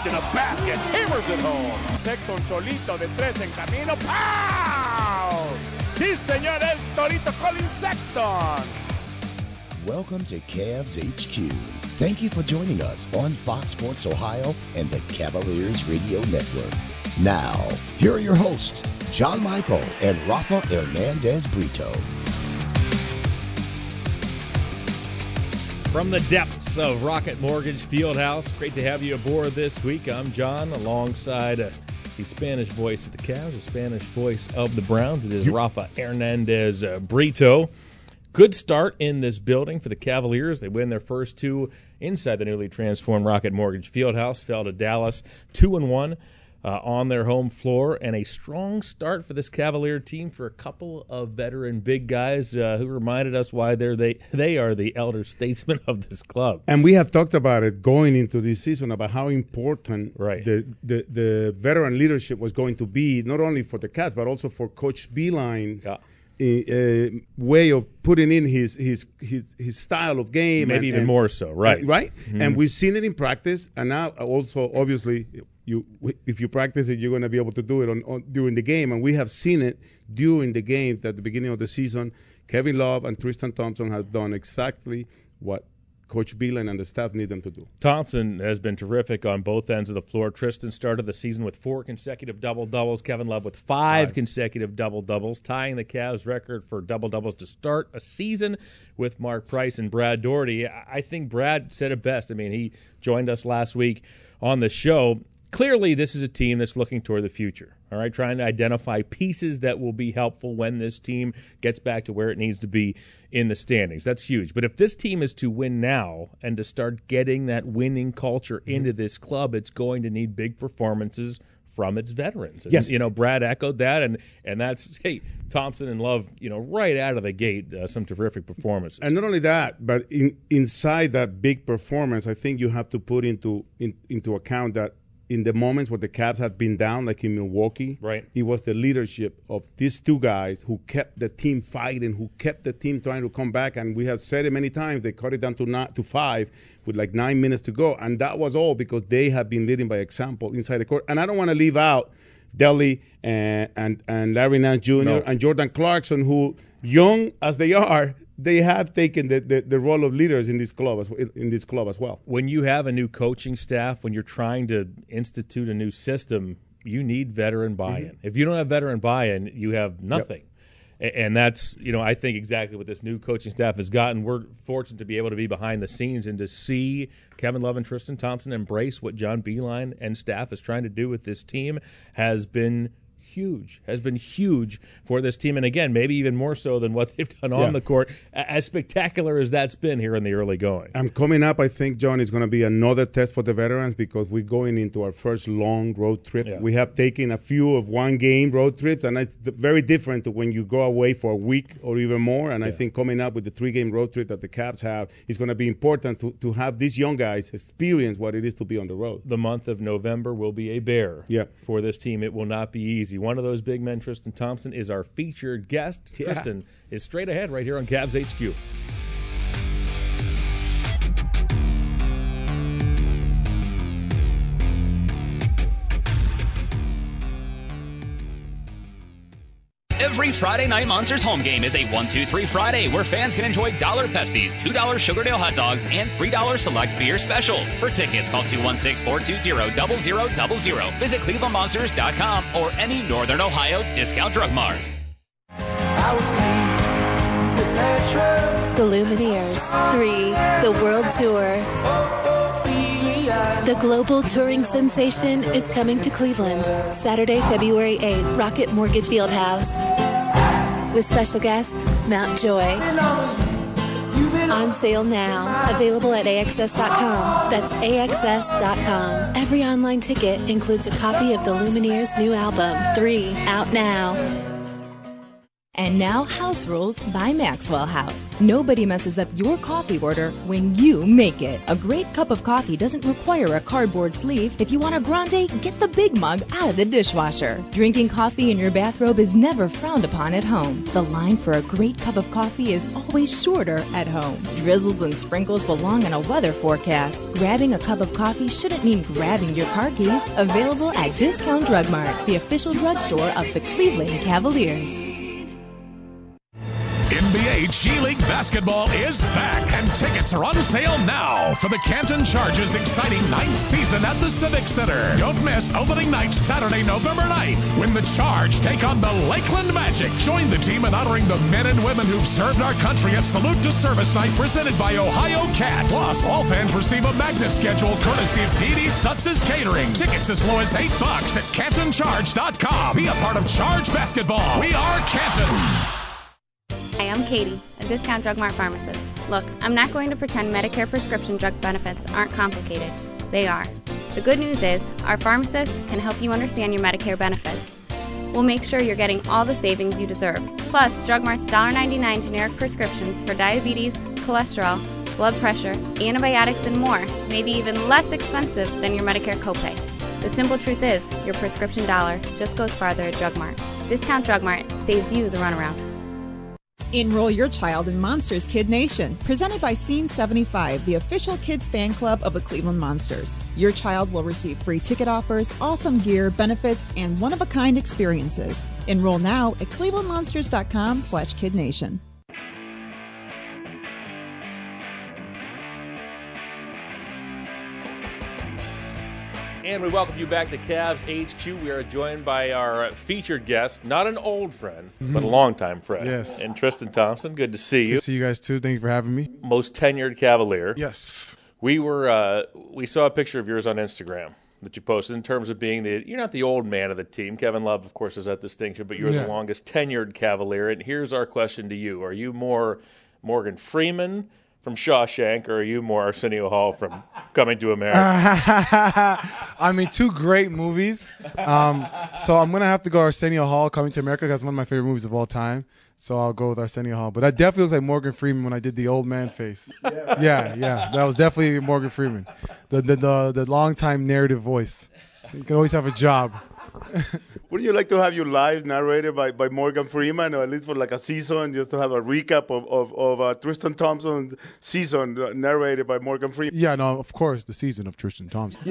in a basket, hammers it home. Sexton solito de tres en camino. Pow! Sí, señor, el Torito Colin Sexton. Welcome to Cavs HQ. Thank you for joining us on Fox Sports Ohio and the Cavaliers Radio Network. Now, here are your hosts, John Michael and Rafa Hernandez Brito. From the depths of Rocket Mortgage Fieldhouse, great to have you aboard this week. I'm John, alongside the Spanish voice of the Cavs, the Spanish voice of the Browns. It is Rafa Hernandez Brito. Good start in this building for the Cavaliers. They win their first two inside the newly transformed Rocket Mortgage Fieldhouse. Fell to Dallas 2-1 on their home floor. And a strong start for this Cavalier team for a couple of veteran big guys who reminded us why they are the elder statesmen of this club. And we have talked about it going into this season about how important the veteran leadership was going to be, not only for the Cavs, but also for Coach Beilein's way of putting in his style of game. Maybe even more so, right? Right? Mm-hmm. And we've seen it in practice, and now also, obviously, if you practice it, you're going to be able to do it during the game. And we have seen it during the games at the beginning of the season. Kevin Love and Tristan Thompson have done exactly what Coach Beilein and the staff need them to do. Thompson has been terrific on both ends of the floor. Tristan started the season with 4 consecutive double-doubles. Kevin Love with 5 consecutive double-doubles, tying the Cavs' record for double-doubles to start a season with Mark Price and Brad Daugherty. I think Brad said it best. I mean, he joined us last week on the show. Clearly, this is a team that's looking toward the future, all right, trying to identify pieces that will be helpful when this team gets back to where it needs to be in the standings. That's huge. But if this team is to win now and to start getting that winning culture into this club, it's going to need big performances from its veterans. And, yes. Brad echoed that, and that's, Thompson and Love, right out of the gate, some terrific performances. And not only that, but inside that big performance, I think you have to put into account that in the moments where the Cavs had been down, like in Milwaukee, it was the leadership of these two guys who kept the team fighting, who kept the team trying to come back. And we have said it many times, they cut it down to 5 with like 9 minutes to go. And that was all because they have been leading by example inside the court. And I don't want to leave out Delly and Larry Nance Jr. and Jordan Clarkson, who, young as they are, they have taken the role of leaders in this club as well. When you have a new coaching staff, when you're trying to institute a new system, you need veteran buy-in. Mm-hmm. If you don't have veteran buy-in, you have nothing. Yep. And that's, I think exactly what this new coaching staff has gotten. We're fortunate to be able to be behind the scenes and to see Kevin Love and Tristan Thompson embrace what John Beilein and staff is trying to do with this team has been huge for this team. And again, maybe even more so than what they've done on the court, as spectacular as that's been here in the early going. And coming up, I think, John, is going to be another test for the veterans because we're going into our first long road trip. Yeah. We have taken a few of one-game road trips, and it's very different to when you go away for a week or even more. And I think coming up with the 3-game road trip that the Cavs have is going to be important to have these young guys experience what it is to be on the road. The month of November will be a bear for this team. It will not be easy. One of those big men, Tristan Thompson, is our featured guest. Yeah. Tristan is straight ahead right here on Cavs HQ. Every Friday Night Monsters home game is a 1-2-3 Friday where fans can enjoy $1 Pepsis, $2 Sugardale hot dogs, and $3 select beer specials. For tickets, call 216-420-0000. Visit clevelandmonsters.com or any Northern Ohio discount drug mart. The Lumineers 3, the World Tour. The global touring sensation is coming to Cleveland, Saturday, February 8th, Rocket Mortgage Fieldhouse. With special guest, Mount Joy. On sale now. Available at AXS.com. That's AXS.com. Every online ticket includes a copy of the Lumineers' new album, 3, out now. And now House Rules by Maxwell House. Nobody messes up your coffee order when you make it. A great cup of coffee doesn't require a cardboard sleeve. If you want a grande, get the big mug out of the dishwasher. Drinking coffee in your bathrobe is never frowned upon at home. The line for a great cup of coffee is always shorter at home. Drizzles and sprinkles belong in a weather forecast. Grabbing a cup of coffee shouldn't mean grabbing your car keys. Available at Discount Drug Mart, the official drugstore of the Cleveland Cavaliers. NBA G League basketball is back, and tickets are on sale now for the Canton Charge's exciting 9th season at the Civic Center. Don't miss opening night Saturday, November 9th, when the Charge take on the Lakeland Magic. Join the team in honoring the men and women who've served our country at Salute to Service Night presented by Ohio Cat. Plus, all fans receive a magnet schedule courtesy of Dee Dee Stutz's Catering. Tickets as low as $8 at CantonCharge.com. Be a part of Charge basketball. We are Canton. Hi, I'm Katie, a Discount Drug Mart pharmacist. Look, I'm not going to pretend Medicare prescription drug benefits aren't complicated. They are. The good news is, our pharmacists can help you understand your Medicare benefits. We'll make sure you're getting all the savings you deserve. Plus, Drug Mart's $1.99 generic prescriptions for diabetes, cholesterol, blood pressure, antibiotics, and more may be even less expensive than your Medicare copay. The simple truth is, your prescription dollar just goes farther at Drug Mart. Discount Drug Mart saves you the runaround. Enroll your child in Monsters Kid Nation, presented by Scene 75, the official kids fan club of the Cleveland Monsters. Your child will receive free ticket offers, awesome gear, benefits, and one-of-a-kind experiences. Enroll now at clevelandmonsters.com/kidnation. And we welcome you back to Cavs HQ. We are joined by our featured guest, not an old friend, but a longtime friend. Yes. And Tristan Thompson, good to see you. Good to see you guys, too. Thank you for having me. Most tenured Cavalier. Yes. We saw a picture of yours on Instagram that you posted in terms of being you're not the old man of the team. Kevin Love, of course, is that distinction, but you're the longest tenured Cavalier. And here's our question to you. Are you more Morgan Freeman from Shawshank, or are you more Arsenio Hall from Coming to America? I mean, two great movies. So I'm going to have to go Arsenio Hall, Coming to America. That's one of my favorite movies of all time. So I'll go with Arsenio Hall. But that definitely looks like Morgan Freeman when I did the old man face. Yeah. That was definitely Morgan Freeman. The long-time narrative voice. You can always have a job. Would you like to have your life narrated by Morgan Freeman, or at least for like a season, just to have a recap of Tristan Thompson's season narrated by Morgan Freeman? Yeah, no, of course, the season of Tristan Thompson.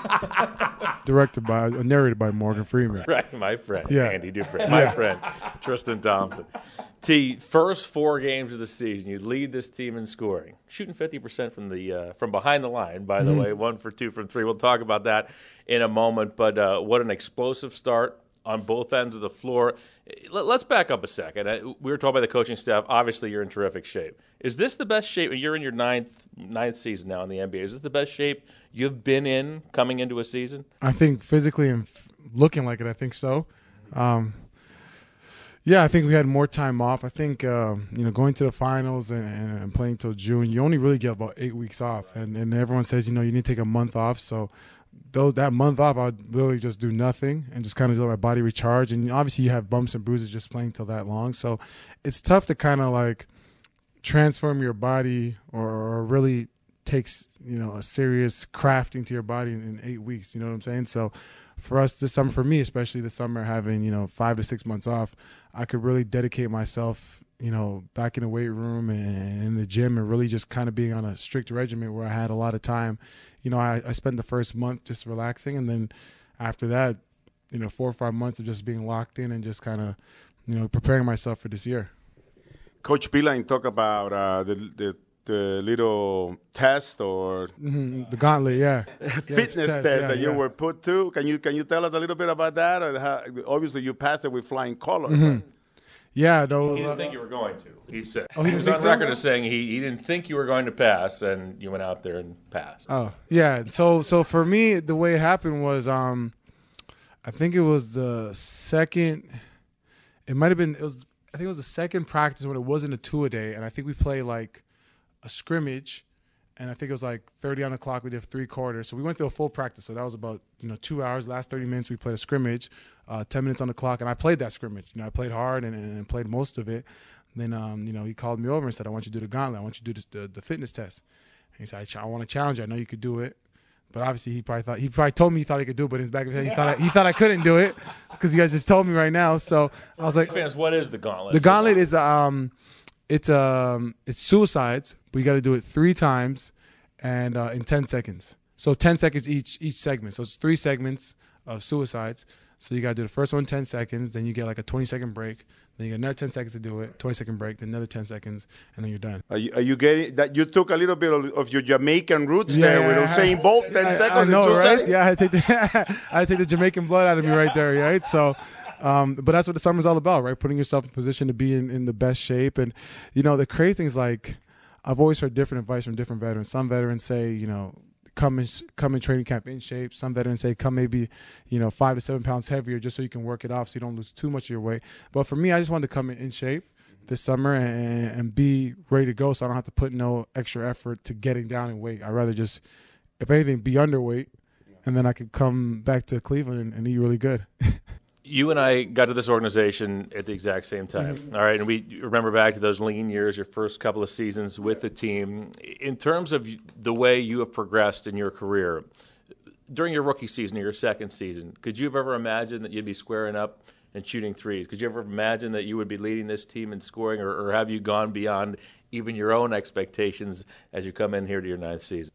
Narrated by Morgan Freeman. Right, my friend, Andy Dufresne. My friend, Tristan Thompson. T, first 4 games of the season, you lead this team in scoring, shooting 50% from behind the line, by the way, 1 for 2 from 3. We'll talk about that in a moment, but what an explosive start on both ends of the floor. Let's back up a second. We were told by the coaching staff, obviously you're in terrific shape. Is this the best shape? You're in your ninth season now in the NBA. Is this the best shape you've been in coming into a season? I think physically and looking like it, I think so. Yeah, I think we had more time off. I think, going to the finals and playing till June, you only really get about 8 weeks off. And everyone says, you need to take a month off. So that month off, I would literally just do nothing and just kind of let my body recharge. And obviously you have bumps and bruises just playing till that long. So it's tough to kind of like transform your body or really takes, a serious crafting to your body in 8 weeks. You know what I'm saying? So for us this summer, for me especially this summer, having 5 to 6 months off, I could really dedicate myself, back in the weight room and in the gym, and really just kind of being on a strict regimen where I had a lot of time. I spent the first month just relaxing, and then after that, 4 or 5 months of just being locked in and just kind of, preparing myself for this year. Coach Beilein talk about the little test or the gauntlet, fitness test that you were put through. Can you tell us a little bit about that? Or obviously, you passed it with flying colors. Right? Yeah, those. He didn't think you were going to. He said. Oh, he was on record as saying he didn't think you were going to pass, and you went out there and passed. Oh, yeah. So for me, the way it happened was, I think it was the second. It might have been. I think it was the second practice when it wasn't a 2-a-day, and I think we played like a scrimmage, and I think it was like 30 on the clock. We did 3 quarters. So we went through a full practice. So that was about 2 hours. Last 30 minutes we played a scrimmage, 10 minutes on the clock, and I played that scrimmage. I played hard and played most of it. Then he called me over and said, "I want you to do the gauntlet. I want you to do the fitness test." And he said, "I want to challenge you. I know you could do it." But obviously he probably told me he thought he could do it, but in his back of his head he thought I couldn't do it. It's because you guys just told me right now. So I was like, fans, what is the gauntlet? The gauntlet is it's suicides, but you got to do it 3 times and in 10 seconds. So 10 seconds each segment. So it's 3 segments of suicides. So you got to do the first one 10 seconds, then you get like a 20-second break, then you get another 10 seconds to do it, 20-second break, then another 10 seconds, and then you're done. Are you getting that? You took a little bit of your Jamaican roots there with Usain Bolt, 10 seconds. I know, right? Yeah, I had to take the Jamaican blood out of me right there, right? So, but that's what the summer's all about, right? Putting yourself in position to be in the best shape. And, the crazy thing is, like, I've always heard different advice from different veterans. Some veterans say, come in training camp in shape. Some veterans say come maybe 5 to 7 pounds heavier just so you can work it off so you don't lose too much of your weight. But for me, I just wanted to come in shape this summer and be ready to go so I don't have to put no extra effort to getting down in weight. I'd rather just, if anything, be underweight, and then I could come back to Cleveland and eat really good. You and I got to this organization at the exact same time, all right? And we remember back to those lean years, your first couple of seasons with the team. In terms of the way you have progressed in your career, during your rookie season or your second season, could you have ever imagined that you'd be squaring up and shooting threes? Could you ever imagine that you would be leading this team in scoring, or have you gone beyond even your own expectations as you come in here to your 9th season?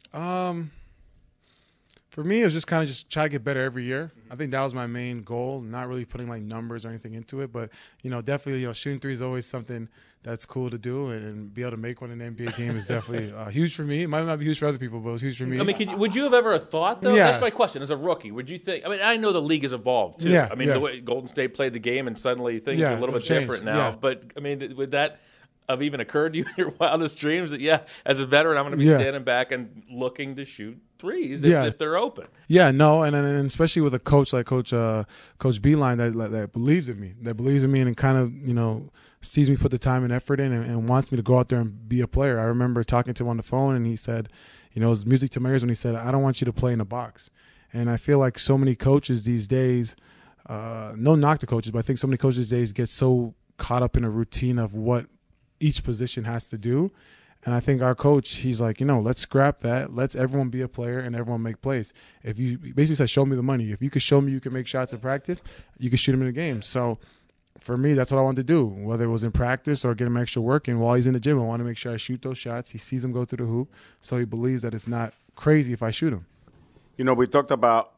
For me, it was just kind of just try to get better every year. I think that was my main goal, not really putting like numbers or anything into it. But, definitely, shooting threes is always something that's cool to do, and be able to make one in an NBA game is definitely huge for me. It might not be huge for other people, but it was huge for me. I mean, would you have ever thought, though? Yeah. That's my question. As a rookie, would you think – I mean, I know the league has evolved, too. Yeah, I mean, the way Golden State played the game, and suddenly things are a little bit different now. Yeah. But, I mean, would that have even occurred to you in your wildest dreams that, as a veteran, I'm going to be standing back and looking to shoot threes if they're open? Yeah, no, and especially with a coach like Coach Beilein that believes in me, and kind of sees me put the time and effort in and wants me to go out there and be a player. I remember talking to him on the phone, and he said, it was music to my ears when he said, "I don't want you to play in a box." And I feel like so many coaches these days, no knock to coaches, but I think so many coaches these days get so caught up in a routine of what each position has to do. And I think our coach, he's like, let's scrap that. Let's everyone be a player and everyone make plays. If you basically said, show me the money. If you could show me you can make shots in practice, you can shoot them in the game. So for me, that's what I wanted to do, whether it was in practice or get him extra work. And while he's in the gym, I want to make sure I shoot those shots. He sees them go through the hoop, so he believes that it's not crazy if I shoot them. We talked about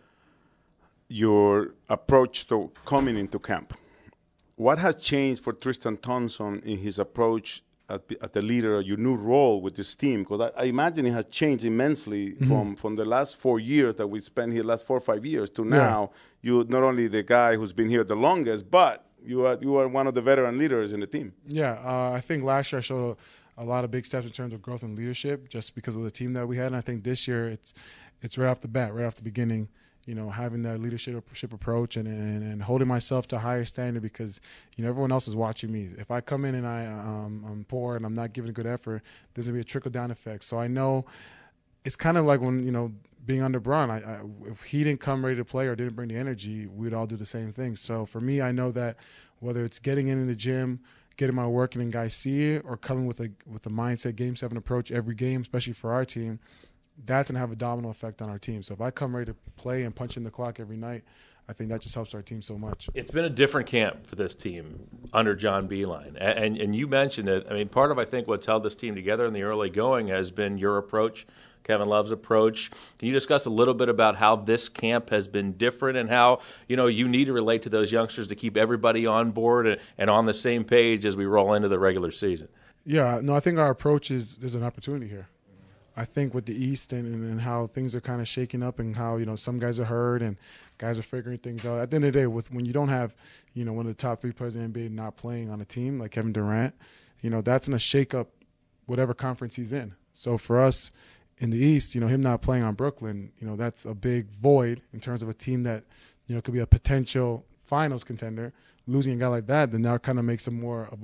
your approach to coming into camp. What has changed for Tristan Thompson in his approach at the leader, your new role with this team? Because I imagine it has changed immensely from the last 4 years that we spent here, last 4 or 5 years, to now. You're not only the guy who's been here the longest, but you are one of the veteran leaders in the team. Yeah, I think last year I showed a lot of big steps in terms of growth and leadership just because of the team that we had. And I think this year it's right off the bat, right off the beginning, having that leadership approach and holding myself to a higher standard because, everyone else is watching me. If I come in and I'm poor and I'm not giving a good effort, there's going to be a trickle-down effect. So I know it's kind of like when, being under Bron, if he didn't come ready to play or didn't bring the energy, we'd all do the same thing. So for me, I know that whether it's getting in the gym, getting my work in and guys see it, or coming with a mindset Game 7 approach every game, especially for our team, that's going to have a domino effect on our team. So if I come ready to play and punch in the clock every night, I think that just helps our team so much. It's been a different camp for this team under John Beilein. And you mentioned it. I mean, part of, I think, what's held this team together in the early going has been your approach, Kevin Love's approach. Can you discuss a little bit about how this camp has been different and how, you need to relate to those youngsters to keep everybody on board and on the same page as we roll into the regular season? Yeah, no, I think our approach there's an opportunity here. I think with the East and how things are kind of shaking up and how, some guys are hurt and guys are figuring things out. At the end of the day, when you don't have, one of the top 3 players in the NBA not playing on a team like Kevin Durant, that's going to shake up whatever conference he's in. So for us in the East, him not playing on Brooklyn, that's a big void in terms of a team that, could be a potential finals contender. Losing a guy like that, then that kind of makes him more of a,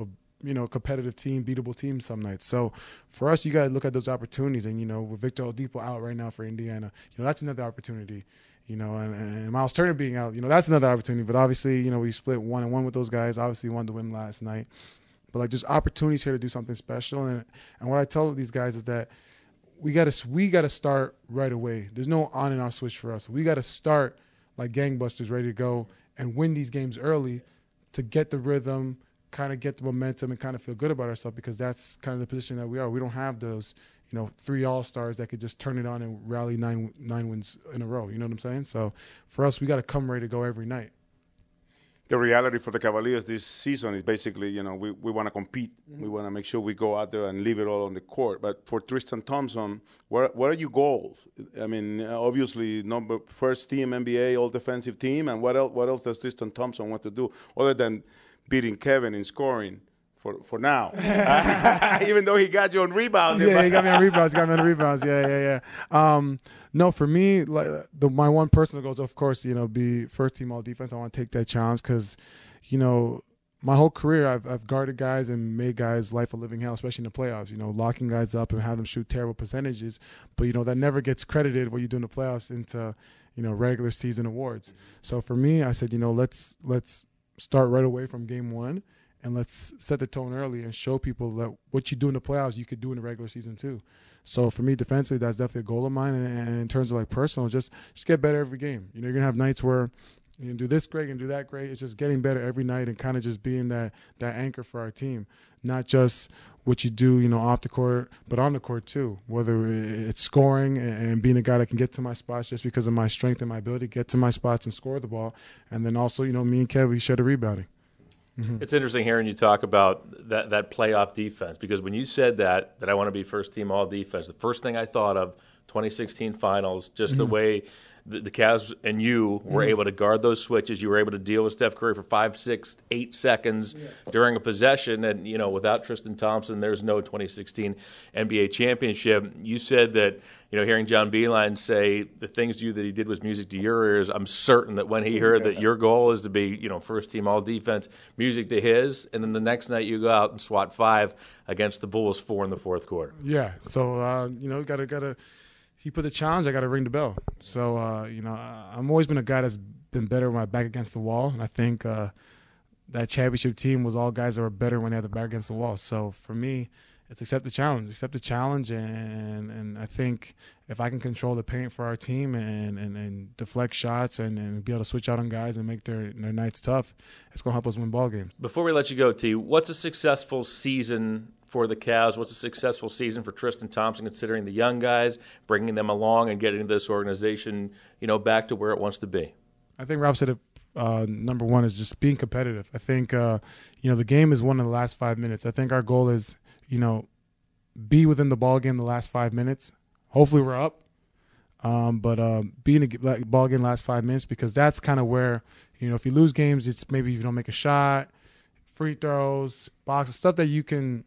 competitive team, beatable team some nights. So for us, you got to look at those opportunities. And, with Victor Oladipo out right now for Indiana, that's another opportunity. And Miles Turner being out, that's another opportunity. But obviously, we split 1-1 with those guys. Obviously, wanted to win last night. But just opportunities here to do something special. And what I tell these guys is that we gotta start right away. There's no on and off switch for us. We gotta start like gangbusters, ready to go and win these games early to get the rhythm, kind of get the momentum, and kind of feel good about ourselves, because that's kind of the position that we are. We don't have those, 3 all-stars that could just turn it on and rally nine wins in a row. You know what I'm saying? So for us, we got to come ready to go every night. The reality for the Cavaliers this season is basically, we want to compete. Mm-hmm. We want to make sure we go out there and leave it all on the court. But for Tristan Thompson, what are your goals? I mean, obviously, first team NBA all-defensive team, and what else does Tristan Thompson want to do other than beating Kevin in scoring for now? Even though he got you on rebounds. Yeah, he got me on rebounds. Yeah. No, for me, my one personal goal is, of course, be first team all defense. I want to take that challenge because, my whole career I've guarded guys and made guys' life a living hell, especially in the playoffs. Locking guys up and have them shoot terrible percentages, but that never gets credited what you do in the playoffs into regular season awards. So for me, I said, let's start right away from game one. And let's set the tone early and show people that what you do in the playoffs, you could do in the regular season too. So for me, defensively, that's definitely a goal of mine. And in terms of personal, just get better every game. You're going to have nights where you can do this great and do that great. It's just getting better every night and kind of just being that anchor for our team. Not just what you do, off the court, but on the court too. Whether it's scoring and being a guy that can get to my spots just because of my strength and my ability to get to my spots and score the ball. And then also, me and Kev, we share the rebounding. Mm-hmm. It's interesting hearing you talk about that playoff defense, because when you said that I want to be first team all defense, the first thing I thought of 2016 finals, just the way the Cavs and you were able to guard those switches. You were able to deal with Steph Curry for 5, 6, 8 seconds during a possession. And, without Tristan Thompson, there's no 2016 NBA championship. You said that, hearing John Beilein say the things that he did was music to your ears. I'm certain that when he heard that your goal is to be, first team all defense, music to his. And then the next night you go out and swat 5 against the Bulls, 4 in the fourth quarter. Yeah. So, gotta. He put the challenge, I got to ring the bell. So, I've always been a guy that's been better with my back against the wall. And I think that championship team was all guys that were better when they had the back against the wall. So, for me, it's accept the challenge. And I think if I can control the paint for our team and deflect shots and be able to switch out on guys and make their nights tough, it's going to help us win ball games. Before we let you go, T, what's a successful season for the Cavs? What's a successful season for Tristan Thompson, considering the young guys, bringing them along and getting this organization, back to where it wants to be? I think Rob said it. Number one is just being competitive. I think, the game is won in the last 5 minutes. I think our goal is, be within the ball game the last 5 minutes. Hopefully we're up. But being a ball game last 5 minutes, because that's kind of where, if you lose games, it's maybe you don't make a shot, free throws, boxes, stuff that you can,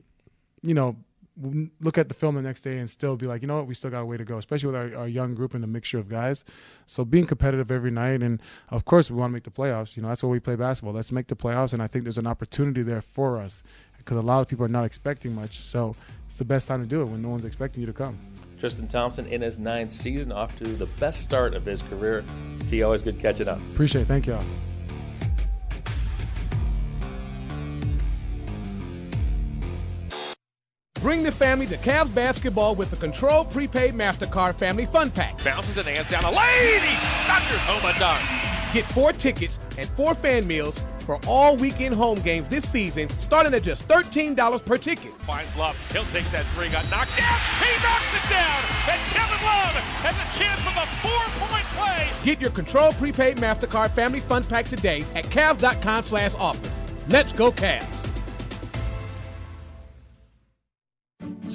look at the film the next day and still be like, we still got a way to go, especially with our young group and the mixture of guys. So being competitive every night, and of course we want to make the playoffs. That's why we play basketball. Let's make the playoffs, and I think there's an opportunity there for us because a lot of people are not expecting much. So it's the best time to do it when no one's expecting you to come. Tristan Thompson in his 9th season, off to the best start of his career. T, always good catching up. Appreciate it. Thank y'all. Bring the family to Cavs basketball with the Control Prepaid MasterCard Family Fun Pack. Bounces and hands down a lady. Thunders home a dunk. Get 4 tickets and 4 fan meals for all weekend home games this season, starting at just $13 per ticket. Finds Love. He'll take that 3. Got knocked down. He knocks it down. And Kevin Love has a chance of a 4-point play. Get your Control Prepaid MasterCard Family Fun Pack today at Cavs.com/offers. Let's go Cavs.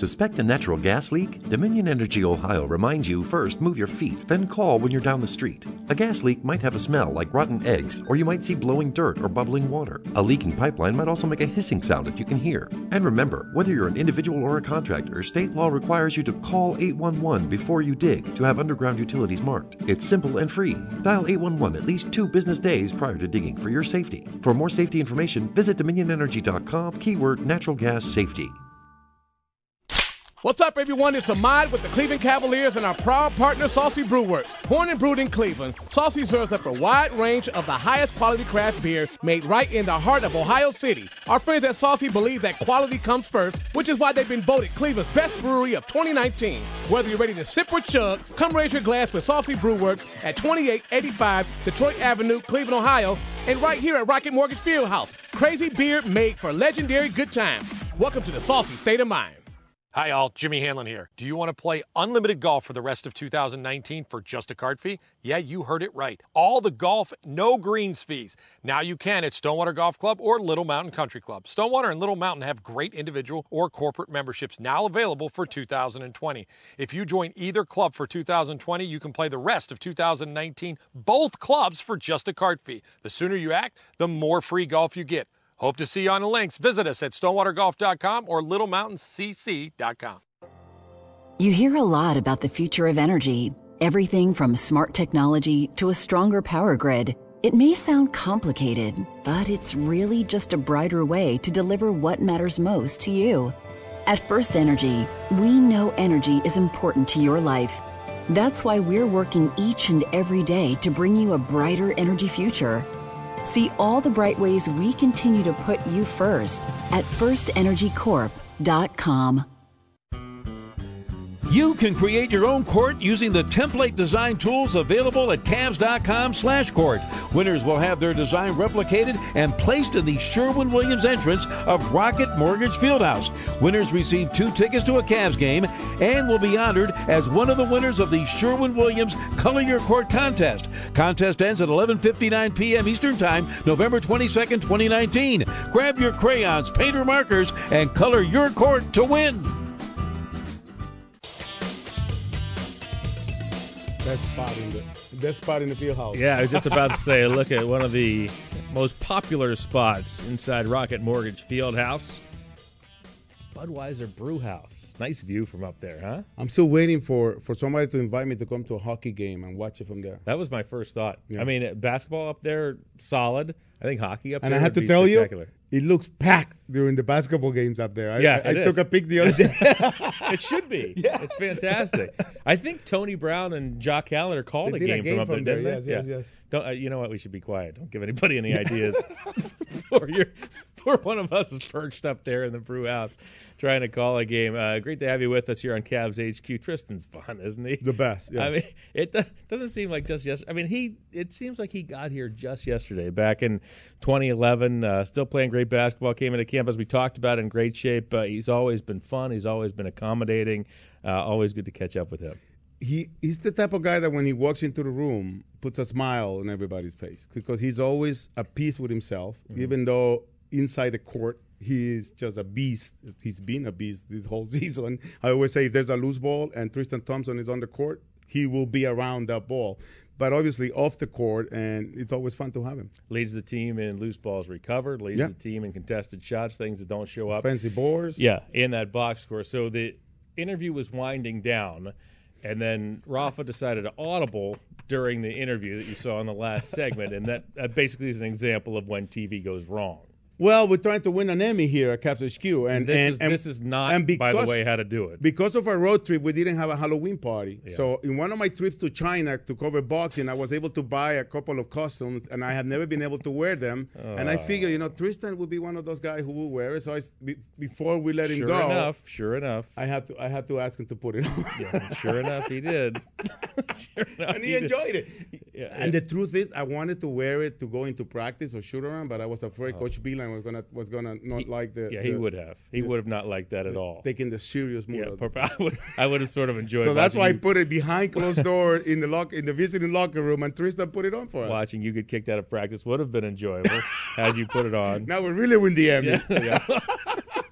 Suspect a natural gas leak? Dominion Energy Ohio reminds you first move your feet, then call when you're down the street. A gas leak might have a smell like rotten eggs, or you might see blowing dirt or bubbling water. A leaking pipeline might also make a hissing sound that you can hear. And remember, whether you're an individual or a contractor, state law requires you to call 811 before you dig to have underground utilities marked. It's simple and free. Dial 811 at least 2 business days prior to digging for your safety. For more safety information, visit DominionEnergy.com, keyword natural gas safety. What's up, everyone? It's Ahmad with the Cleveland Cavaliers and our proud partner, Saucy Brewworks. Born and brewed in Cleveland, Saucy serves up a wide range of the highest quality craft beer made right in the heart of Ohio City. Our friends at Saucy believe that quality comes first, which is why they've been voted Cleveland's best brewery of 2019. Whether you're ready to sip or chug, come raise your glass with Saucy Brewworks at 2885 Detroit Avenue, Cleveland, Ohio, and right here at Rocket Mortgage Fieldhouse. Crazy beer made for legendary good times. Welcome to the Saucy State of Mind. Hi, all. Jimmy Hanlon here. Do you want to play unlimited golf for the rest of 2019 for just a card fee? Yeah, you heard it right. All the golf, no greens fees. Now you can at Stonewater Golf Club or Little Mountain Country Club. Stonewater and Little Mountain have great individual or corporate memberships now available for 2020. If you join either club for 2020, you can play the rest of 2019, both clubs for just a card fee. The sooner you act, the more free golf you get. Hope to see you on the links. Visit us at stonewatergolf.com or littlemountaincc.com. You hear a lot about the future of energy, everything from smart technology to a stronger power grid. It may sound complicated, but it's really just a brighter way to deliver what matters most to you. At First Energy, we know energy is important to your life. That's why we're working each and every day to bring you a brighter energy future. See all the bright ways we continue to put you first at firstenergycorp.com. You can create your own court using the template design tools available at Cavs.com/court. Winners will have their design replicated and placed in the Sherwin-Williams entrance of Rocket Mortgage Fieldhouse. Winners receive 2 tickets to a Cavs game and will be honored as one of the winners of the Sherwin-Williams Color Your Court contest. Contest ends at 11:59 p.m. Eastern Time, November 22nd, 2019. Grab your crayons, paint, or markers and color your court to win. Best spot in the field house. Yeah, I was just about to say, look at one of the most popular spots inside Rocket Mortgage Fieldhouse. Budweiser Brew House. Nice view from up there, huh? I'm still waiting for somebody to invite me to come to a hockey game and watch it from there. That was my first thought. Yeah. I mean, basketball up there, solid. I think hockey up there and I have to tell you, it looks packed during the basketball games up there. I took a pic the other day. It should be. Yeah. It's fantastic. I think Tony Brown and Jock Callender called a game from up there, didn't they? Yes. Don't, you know what? We should be quiet. Don't give anybody any ideas. Poor one of us is perched up there in the brew house trying to call a game. Great to have you with us here on Cavs HQ. Tristan's fun, isn't he? The best, yes. I mean, it doesn't seem like just yesterday. I mean, it seems like he got here just yesterday, back in 2011, still playing great basketball, came into camp, as we talked about, in great shape. He's always been fun. He's always been accommodating. Always good to catch up with him. He's the type of guy that when he walks into the room, puts a smile on everybody's face, because he's always at peace with himself, even though inside the court, he's just a beast. He's been a beast this whole season. I always say if there's a loose ball and Tristan Thompson is on the court, he will be around that ball. But obviously off the court, and it's always fun to have him. Leads the team in loose balls recovered, leads the team in contested shots, things that don't show up. Fancy boards. Yeah, in that box score. So the interview was winding down, and then Rafa decided to audible during the interview that you saw in the last segment, and that basically is an example of when TV goes wrong. Well, we're trying to win an Emmy here at Cavs HQ. And this is not, by the way, how to do it. Because of our road trip, we didn't have a Halloween party. Yeah. So in one of my trips to China to cover boxing, I was able to buy a couple of costumes, and I have never been able to wear them. And I figured, Tristan would be one of those guys who will wear it. So before we let him go. Sure enough. I had to ask him to put it on. Yeah, sure enough, he did. And he enjoyed it. Yeah, and the truth is, I wanted to wear it to go into practice or shoot around, but I was afraid Coach Beeline was gonna not like the. Yeah, he would have. He would have not liked that at all. Taking the serious mood. Yeah, I would have sort of enjoyed. So that's why I put it behind closed door in the visiting locker room, and Tristan put it on for us. Watching you get kicked out of practice would have been enjoyable had you put it on. Now we're really winning the Emmy. Yeah.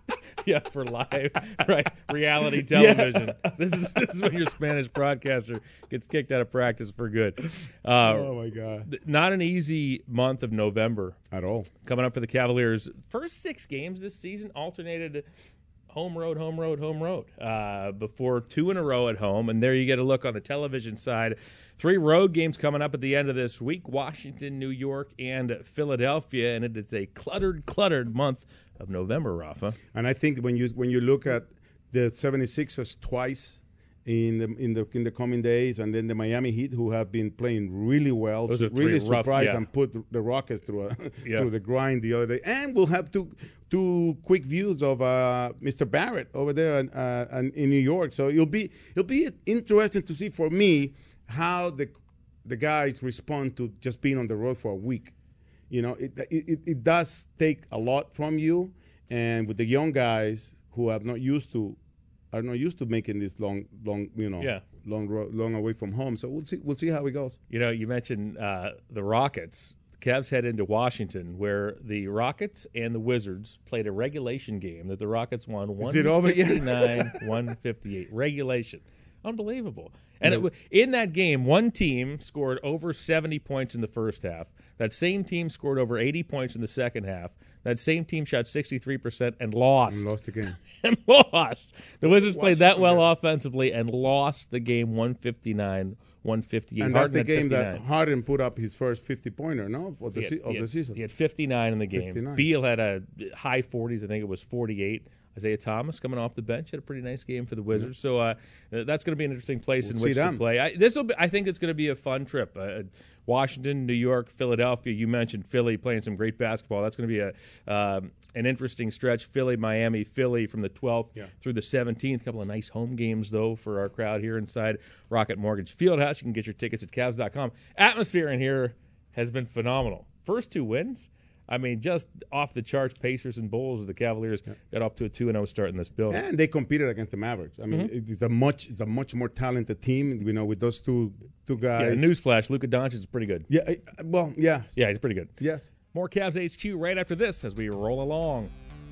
Yeah, for live, right? Reality television. Yeah. This is when your Spanish broadcaster gets kicked out of practice for good. Oh my God! Not an easy month of November at all. Coming up for the Cavaliers. First 6 games this season alternated home road before 2 in a row at home, and there you get a look on the television side. 3 road games coming up at the end of this week: Washington, New York, and Philadelphia, and it is a cluttered month of November, Rafa. And I think when you look at the 76ers twice in the coming days, and then the Miami Heat, who have been playing really well, those are really rough, surprised and put the Rockets through the grind the other day. And we'll have two quick views of Mr. Barrett over there in New York. So it'll be interesting to see for me how the guys respond to just being on the road for a week. You know, it does take a lot from you, and with the young guys who are not used to making this long away from home. So we'll see how it goes. You know, you mentioned the Rockets. The Cavs head into Washington, where the Rockets and the Wizards played a regulation game that the Rockets won 159-158. Regulation. Unbelievable. And in that game, one team scored over 70 points in the first half. That same team scored over 80 points in the second half. That same team shot 63% and lost. And lost the game. And lost. The Wizards played that well offensively and lost the game 159-158. And that's the game that Harden put up his first 50-pointer, of the season. He had 59 in the game. 59. Beal had a high 40s. I think it was 48. Isaiah Thomas coming off the bench had a pretty nice game for the Wizards. So that's going to be an interesting place in which to play. I think it's going to be a fun trip. Washington, New York, Philadelphia. You mentioned Philly playing some great basketball. That's going to be an interesting stretch. Philly, Miami, Philly from the 12th through the 17th. A couple of nice home games, though, for our crowd here inside Rocket Mortgage Fieldhouse. You can get your tickets at Cavs.com. Atmosphere in here has been phenomenal. First 2 wins. I mean, just off the charts, Pacers and Bulls. The Cavaliers got off to a 2-0 start in this building, and they competed against the Mavericks. I mean, it's a much more talented team. You know, with those two guys. Yeah, newsflash: Luka Doncic is pretty good. Yeah, yeah, he's pretty good. Yes. More Cavs HQ right after this as we roll along.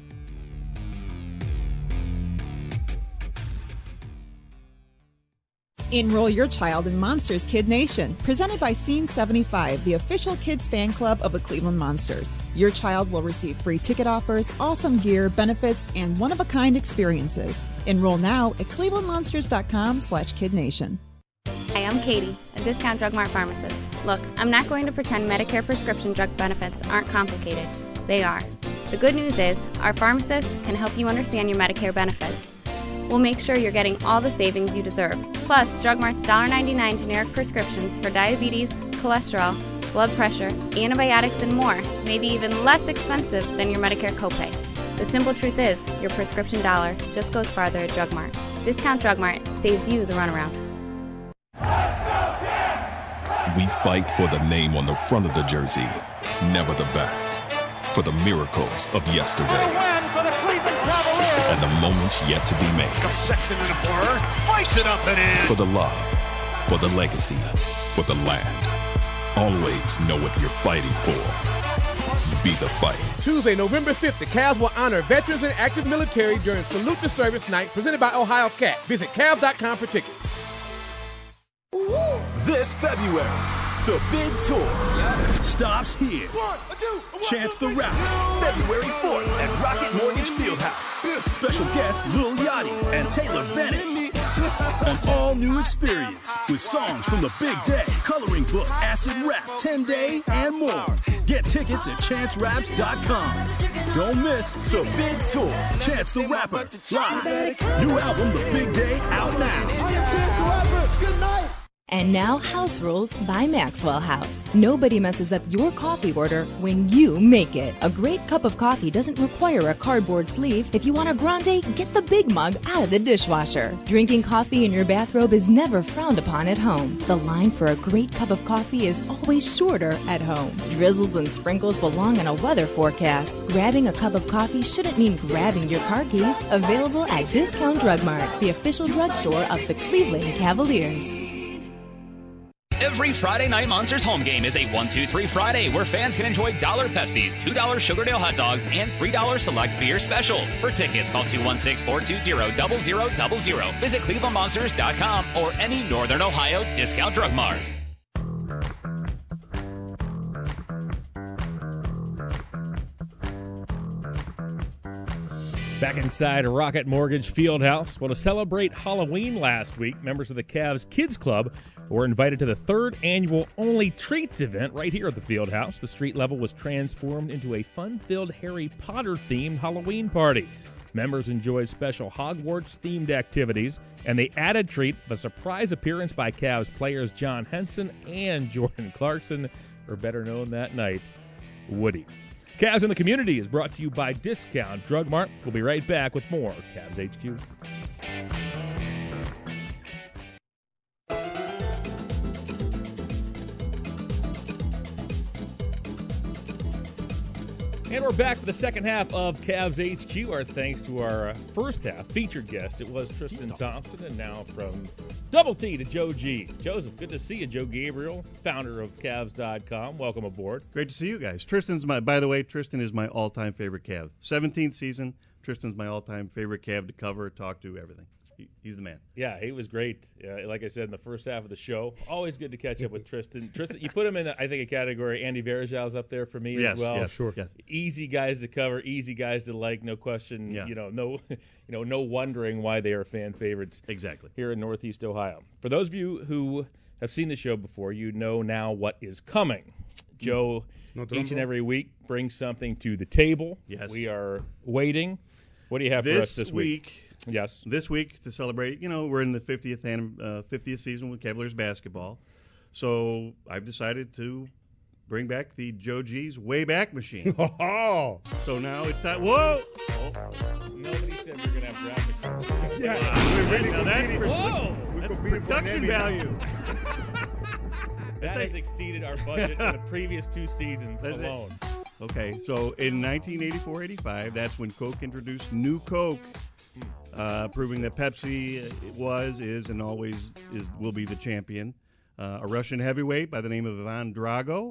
Enroll your child in Monsters Kid Nation, presented by Scene 75, the official kids fan club of the Cleveland Monsters. Your child will receive free ticket offers, awesome gear, benefits, and one-of-a-kind experiences. Enroll now at clevelandmonsters.com/kidnation. Hi, I'm Katie, a Discount Drug Mart pharmacist. Look, I'm not going to pretend Medicare prescription drug benefits aren't complicated. They are. The good news is, our pharmacists can help you understand your Medicare benefits. We'll make sure you're getting all the savings you deserve. Plus, Drug Mart's $1.99 generic prescriptions for diabetes, cholesterol, blood pressure, antibiotics, and more may be even less expensive than your Medicare copay. The simple truth is, your prescription dollar just goes farther at Drug Mart. Discount Drug Mart saves you the runaround. We fight for the name on the front of the jersey, never the back. For the miracles of yesterday. And the moments yet to be made. Sexton in a blur, fights it up and in. For the love, for the legacy, for the land. Always know what you're fighting for. Be the fight. Tuesday, November 5th, the Cavs will honor veterans and active military during Salute the Service Night presented by Ohio Cat. Visit Cavs.com for tickets. This February, the big tour stops here. Chance the Rapper, February 4th at Rocket Mortgage Fieldhouse. Special guests Lil Yachty and Taylor Bennett. An all-new experience with songs from the big day, coloring book, acid rap, 10-day, and more. Get tickets at chanceraps.com. Don't miss the big tour. Chance the Rapper, live. New album, The Big Day, out now. I am Chance the Rapper. Good night. And now, House Rules by Maxwell House. Nobody messes up your coffee order when you make it. A great cup of coffee doesn't require a cardboard sleeve. If you want a grande, get the big mug out of the dishwasher. Drinking coffee in your bathrobe is never frowned upon at home. The line for a great cup of coffee is always shorter at home. Drizzles and sprinkles belong in a weather forecast. Grabbing a cup of coffee shouldn't mean grabbing your car keys. Available at Discount Drug Mart, the official drugstore of the Cleveland Cavaliers. Every Friday Night Monsters home game is a 1-2-3 Friday where fans can enjoy $1 Pepsis, $2 Sugardale hot dogs, and $3 select beer specials. For tickets, call 216-420-0000. Visit clevelandmonsters.com or any Northern Ohio discount drug mart. Back inside Rocket Mortgage Fieldhouse. Well, to celebrate Halloween last week, members of the Cavs Kids Club were invited to the 3rd annual Only Treats event right here at the Fieldhouse. The street level was transformed into a fun-filled Harry Potter-themed Halloween party. Members enjoyed special Hogwarts-themed activities, and the added treat of a surprise appearance by Cavs players John Henson and Jordan Clarkson, or better known that night, Woody. Cavs in the Community is brought to you by Discount Drug Mart. We'll be right back with more Cavs HQ. And we're back for the second half of Cavs HQ. Our thanks to our first half featured guest. It was Tristan Thompson, and now from Double T to Joe G. Joseph, good to see you. Joe Gabriel, founder of Cavs.com. Welcome aboard. Great to see you guys. By the way, Tristan is my all-time favorite Cav. 17th season, Tristan's my all-time favorite Cav to cover, talk to, everything. He's the man. Yeah, he was great. Like I said in the first half of the show, always good to catch up with Tristan. Tristan, you put him in, I think, a category. Andy Varejão's up there for me as well. Yes, sure. Yes. Easy guys to cover, easy guys to like, no question. Yeah. No wondering why they are fan favorites. Exactly. Here in Northeast Ohio. For those of you who have seen the show before, you know now what is coming. Joe, each and every week, brings something to the table. Yes. We are waiting. What do you have for us this week? Yes. This week to celebrate, we're in the 50th season with Cavaliers basketball. So I've decided to bring back the Joe G's Wayback Machine. Oh! So now it's time. Whoa! Nobody said we were going to have graphics. Yeah. Wow. That's production value. That has exceeded our budget in the previous 2 seasons alone. Okay, so in 1984-85, that's when Coke introduced New Coke, proving that Pepsi is, and always will be the champion. A Russian heavyweight by the name of Ivan Drago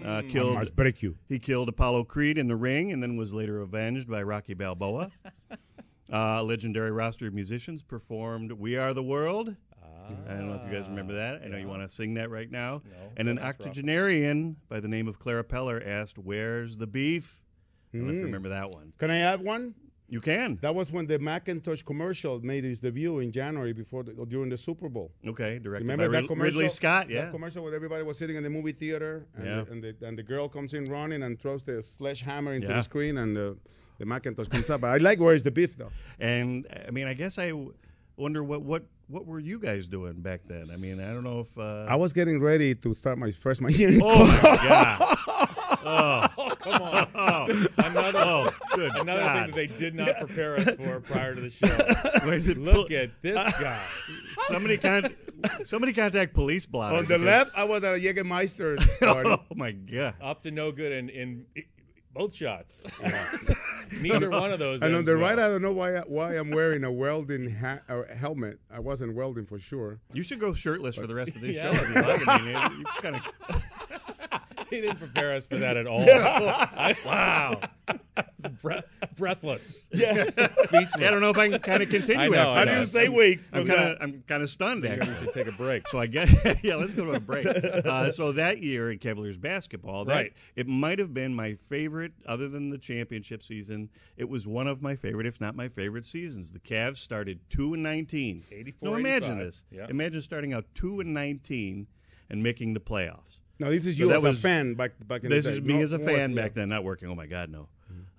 killed Apollo Creed in the ring and then was later avenged by Rocky Balboa. A legendary roster of musicians performed We Are the World. I don't know if you guys remember that. I know you want to sing that right now. No, and an octogenarian by the name of Clara Peller asked, "Where's the beef?" I don't know if you remember that one. Can I add one? You can. That was when the Macintosh commercial made its debut in January during the Super Bowl. Okay, directed Remember by that commercial? Ridley Scott, yeah. That commercial where everybody was sitting in the movie theater and, the girl comes in running and throws the sledgehammer into the screen and the Macintosh comes up. I like Where's the Beef, though. And, I mean, I guess I wonder what were you guys doing back then? I mean, I don't know if... I was getting ready to start my freshman year in college. Oh, my God. Oh, come on. Another thing that they did not prepare us for prior to the show. Look at this guy. Somebody contact police blotter. On the left, I was at a Jägermeister party. Oh, my God. Up to no good in both shots. Neither one of those. And on the right, I don't know why I'm wearing a welding helmet. I wasn't welding for sure. You should go shirtless for the rest of this show. If you like. I mean, you kind of... He didn't prepare us for that at all. Wow. Breathless. Yeah. Speechless. I don't know if I can kind of continue. How do you say wait? I'm kind of stunned. Maybe we should take a break. So I guess, let's go to a break. So that year in Cavaliers basketball, it might have been my favorite, other than the championship season. It was one of my favorite, if not my favorite seasons. The Cavs started 2-19. 84, now imagine 85. this. Yeah. Imagine starting out 2-19 and making the playoffs. Now, this is you as a fan back in the day. This is me as a fan back then, not working. Oh, my God, no.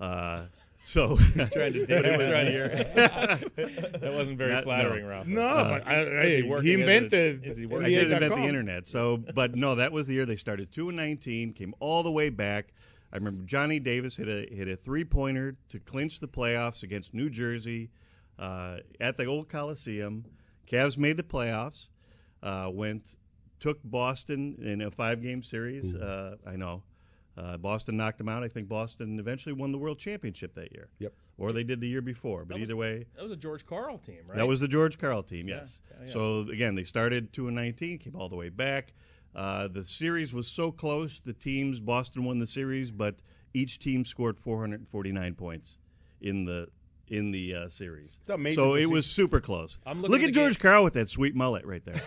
So he's trying to dig his right here. That wasn't very flattering, Ralph. No, but he invented. I did invent the internet. So, but no, that was the year they started 2-19, came all the way back. I remember Johnny Davis hit a 3-pointer to clinch the playoffs against New Jersey at the old Coliseum. Cavs made the playoffs. Took Boston in a 5-game series. I know. Boston knocked them out. I think Boston eventually won the World Championship that year. Yep. Or they did the year before. But either way. That was a George Karl team, right? That was the George Karl team, yes. Yeah. So, again, they started 2-19, came all the way back. The series was so close. Boston won the series, but each team scored 449 points in the series. It's amazing. So it was super close. Look at George Karl with that sweet mullet right there.